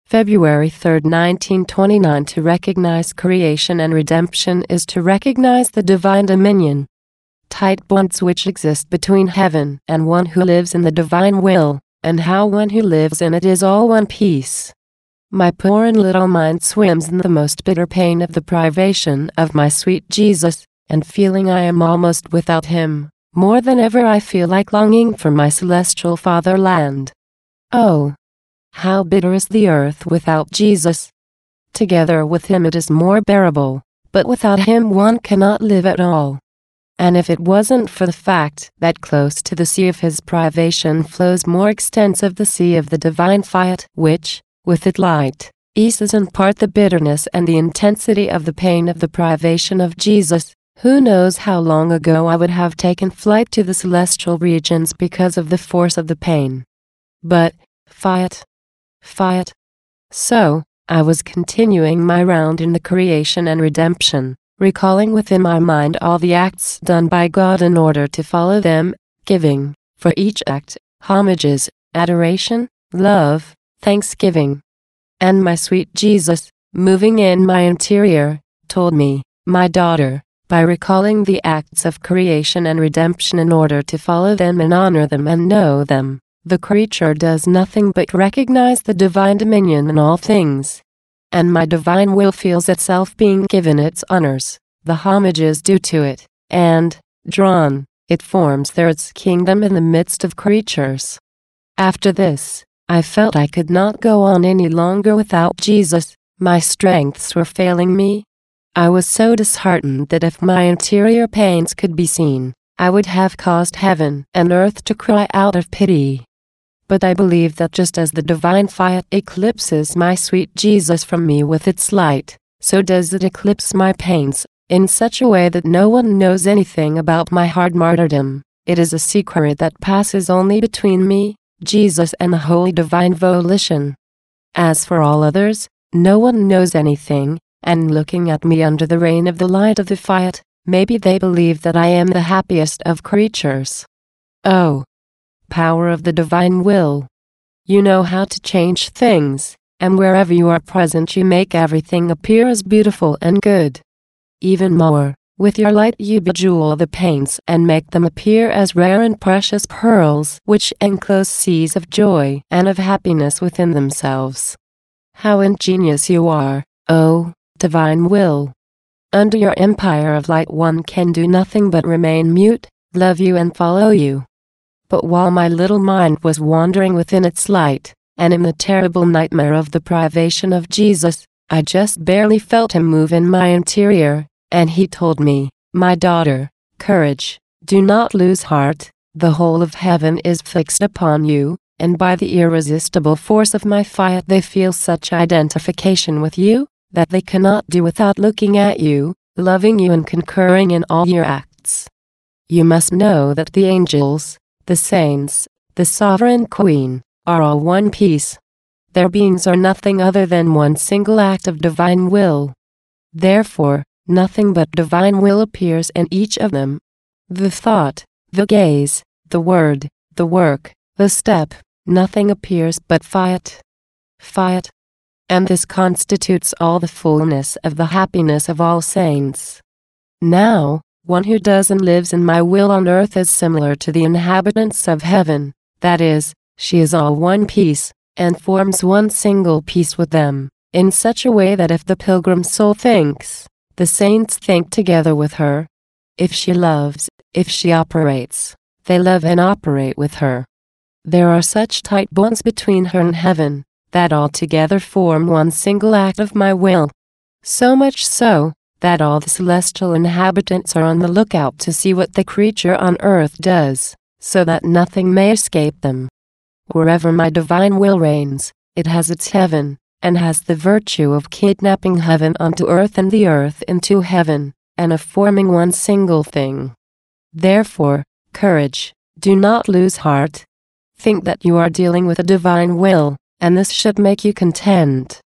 February 3, 1929. To recognize creation and redemption is to recognize the divine dominion, tight bonds which exist between heaven and one who lives in the divine will, and how one who lives in it is all one piece. My poor and little mind swims in the most bitter pain of the privation of my sweet Jesus, and feeling I am almost without him, more than ever I feel like longing for my celestial fatherland. Oh, how bitter is the earth without Jesus! Together with him it is more bearable, but without him one cannot live at all. And if it wasn't for the fact that close to the sea of his privation flows more extensive the sea of the divine fiat, which, with its light, eases in part the bitterness and the intensity of the pain of the privation of Jesus, who knows how long ago I would have taken flight to the celestial regions because of the force of the pain. But, fiat. So, I was continuing my round in the creation and redemption, recalling within my mind all the acts done by God in order to follow them, giving, for each act, homages, adoration, love, thanksgiving. And my sweet Jesus, moving in my interior, told me, my daughter, by recalling the acts of creation and redemption in order to follow them and honor them and know them, the creature does nothing but recognize the divine dominion in all things. And my divine will feels itself being given its honors, the homages due to it, and, drawn, it forms there its kingdom in the midst of creatures. After this, I felt I could not go on any longer without Jesus. My strengths were failing me. I was so disheartened that if my interior pains could be seen, I would have caused heaven and earth to cry out of pity. But I believe that just as the divine fiat eclipses my sweet Jesus from me with its light, so does it eclipse my pains, in such a way that no one knows anything about my hard martyrdom. It is a secret that passes only between me, Jesus, and the holy divine volition. As for all others, no one knows anything, and looking at me under the rain of the light of the fiat, maybe they believe that I am the happiest of creatures. Oh, power of the divine will! You know how to change things, and wherever you are present you make everything appear as beautiful and good. Even more, with your light you bejewel the paints and make them appear as rare and precious pearls which enclose seas of joy and of happiness within themselves. How ingenious you are, oh, divine will! Under your empire of light one can do nothing but remain mute, love you and follow you. But while my little mind was wandering within its light, and in the terrible nightmare of the privation of Jesus, I just barely felt him move in my interior, and he told me, my daughter, courage, do not lose heart, the whole of heaven is fixed upon you, and by the irresistible force of my fiat they feel such identification with you, that they cannot do without looking at you, loving you and concurring in all your acts. You must know that the angels, the saints, the sovereign queen, are all one piece. Their beings are nothing other than one single act of divine will. Therefore, nothing but divine will appears in each of them. The thought, the gaze, the word, the work, the step, nothing appears but fiat. And this constitutes all the fullness of the happiness of all saints. Now, one who does and lives in my will on earth is similar to the inhabitants of heaven, that is, she is all one piece, and forms one single piece with them, in such a way that if the pilgrim soul thinks, the saints think together with her. If she loves, if she operates, they love and operate with her. There are such tight bonds between her and heaven, that all together form one single act of my will. So much so, that all the celestial inhabitants are on the lookout to see what the creature on earth does, so that nothing may escape them. Wherever my divine will reigns, it has its heaven, and has the virtue of kidnapping heaven onto earth and the earth into heaven, and of forming one single thing. Therefore, courage, do not lose heart. Think that you are dealing with a divine will, and this should make you content.